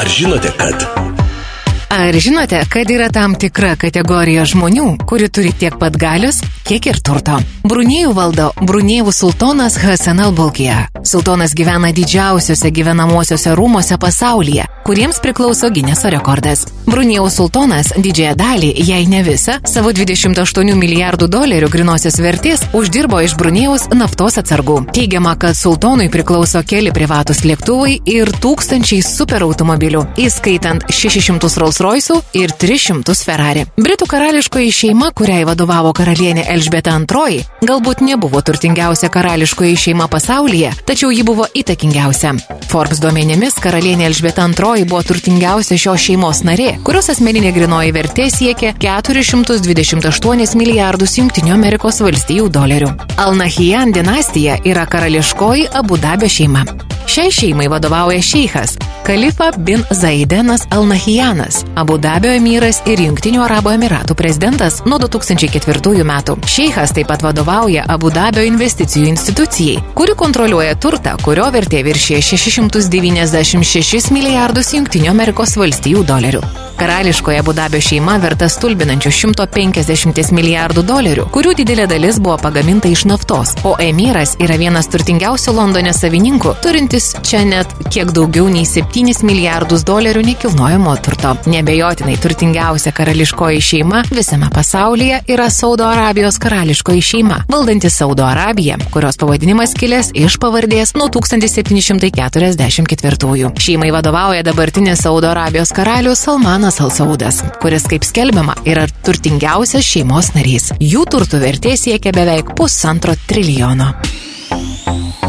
Ar žinote, kad yra tam tikra kategorija žmonių, kuri turi tiek pat galios, kiek ir turto? Brunėjų valdo Brunėjų sultonas Hasan al-Bolkiah. Sultonas gyvena didžiausiose gyvenamosiose rūmose pasaulyje, kuriems priklauso Gineso rekordas. Brunėjų sultonas didžiąją dalį, jei ne visą, savo 28 milijardų dolerių grynosios vertės uždirbo iš Brunėjaus naftos atsargų. Teigiama, kad sultonui priklauso keli privatus lėktuvai ir tūkstančiai superautomobilių, įskaitant 600 Rolls-Royce'ų ir 300 Ferrari. Britų karališkoji šeima, kuriai vadovavo karalienė Elžbieta II, galbūt nebuvo turtingiausia karališkoji šeima pasaulyje, tačiau ji buvo įtakingiausia. Forbes duomenimis karalienė Elžbieta II buvo turtingiausia šios šeimos narė, kurios asmeninė grynoji vertė siekė 428 milijardus Jungtinių Amerikos valstijų dolerių. Al-Nahyan dinastija yra karališkoji Abu Dabio šeima. Šiai šeimai vadovauja šeichas Khalifa bin Zaidenas Al-Nahyanas, Abu Dabio emyras ir Jungtinių Arabų Emiratų prezidentas nuo 2004 metų. Šeichas taip pat vadovauja Abu Dabio investicijų institucijai, kuri kontroliuoja turtą, kurio vertė viršė 696 milijardus Jungtinių Amerikos valstijų dolerių. Karališkoji Abu Dabio šeima verta stulbinančių 150 milijardų dolerių, kurių didelė dalis buvo pagaminta iš naftos, o emyras yra vienas turtingiausių Londone savininkų, turintis čia net kiek daugiau nei 7 milijardus dolerių nekilnojamo turto. Neabejotinai turtingiausia karališkoji šeima visame pasaulyje yra Saudo Arabijos karališkoji šeima, valdanti Saudo Arabiją, kurios pavadinimas kilęs iš pavardės nuo 1744. Šeimai vadovauja dabartinis Saudo Arabijos karalius Salmanas Al-Saudas, kuris, kaip skelbiama, yra turtingiausias šeimos narys. Jų turtų vertė siekia beveik 1,5 trilijono.